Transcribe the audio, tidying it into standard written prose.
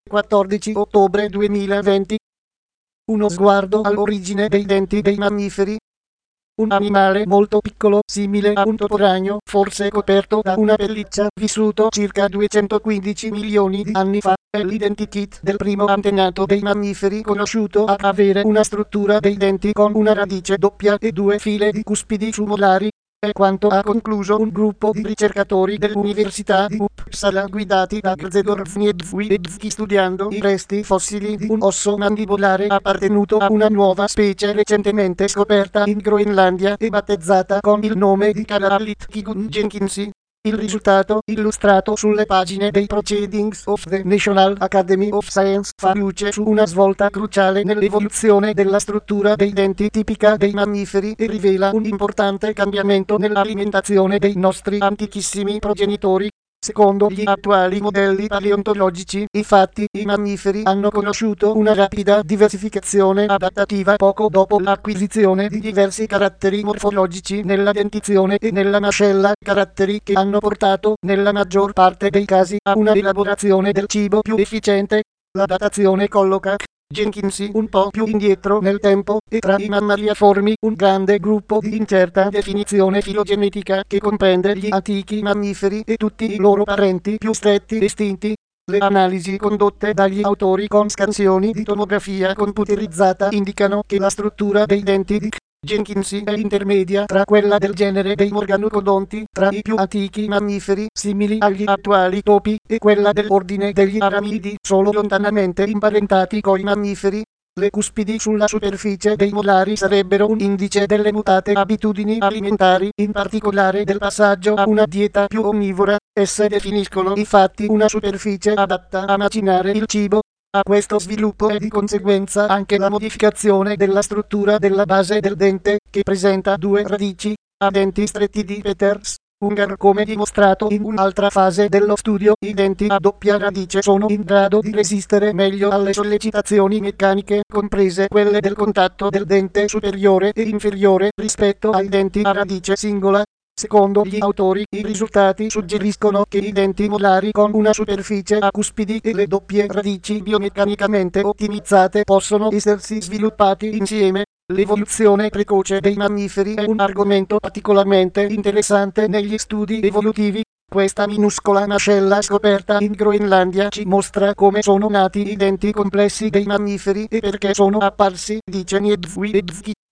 14 ottobre 2020. Uno sguardo all'origine dei denti dei mammiferi. Un animale molto piccolo, simile a un toporagno, forse coperto da una pelliccia, vissuto circa 215 milioni di anni fa, è l'identikit del primo antenato dei mammiferi conosciuto ad avere una struttura dei denti con una radice doppia e due file di cuspidi su molari. È quanto ha concluso un gruppo di ricercatori dell'Università di Uppsala guidati da Grzegorz Niedzwiecki studiando i resti fossili di un osso mandibolare appartenuto a una nuova specie recentemente scoperta in Groenlandia e battezzata con il nome di Calalithkigun jenkinsi. Il risultato, illustrato sulle pagine dei Proceedings of the National Academy of Science, fa luce su una svolta cruciale nell'evoluzione della struttura dei denti tipica dei mammiferi e rivela un importante cambiamento nell'alimentazione dei nostri antichissimi progenitori. Secondo gli attuali modelli paleontologici, infatti, i mammiferi hanno conosciuto una rapida diversificazione adattativa poco dopo l'acquisizione di diversi caratteri morfologici nella dentizione e nella mascella, caratteri che hanno portato, nella maggior parte dei casi, a una elaborazione del cibo più efficiente. La datazione colloca jenkinsi un po' più indietro nel tempo, e tra i mammaliaformi un grande gruppo di incerta definizione filogenetica che comprende gli antichi mammiferi e tutti i loro parenti più stretti estinti. Le analisi condotte dagli autori con scansioni di tomografia computerizzata indicano che la struttura dei denti di jenkinsi è intermedia tra quella del genere dei morganocodonti, tra i più antichi mammiferi simili agli attuali topi, e quella dell'ordine degli aramidi, solo lontanamente imparentati coi mammiferi. Le cuspidi sulla superficie dei molari sarebbero un indice delle mutate abitudini alimentari, in particolare del passaggio a una dieta più onnivora. Esse definiscono infatti una superficie adatta a macinare il cibo. A questo sviluppo è di conseguenza anche la modificazione della struttura della base del dente, che presenta due radici, a denti stretti di Peters. Unger. Come dimostrato in un'altra fase dello studio, i denti a doppia radice sono in grado di resistere meglio alle sollecitazioni meccaniche, comprese quelle del contatto del dente superiore e inferiore, rispetto ai denti a radice singola. Secondo gli autori, i risultati suggeriscono che i denti molari con una superficie a cuspidi e le doppie radici biomeccanicamente ottimizzate possono essersi sviluppati insieme. L'evoluzione precoce dei mammiferi è un argomento particolarmente interessante negli studi evolutivi. Questa minuscola mascella scoperta in Groenlandia ci mostra come sono nati i denti complessi dei mammiferi e perché sono apparsi, dice Niedzwiecki.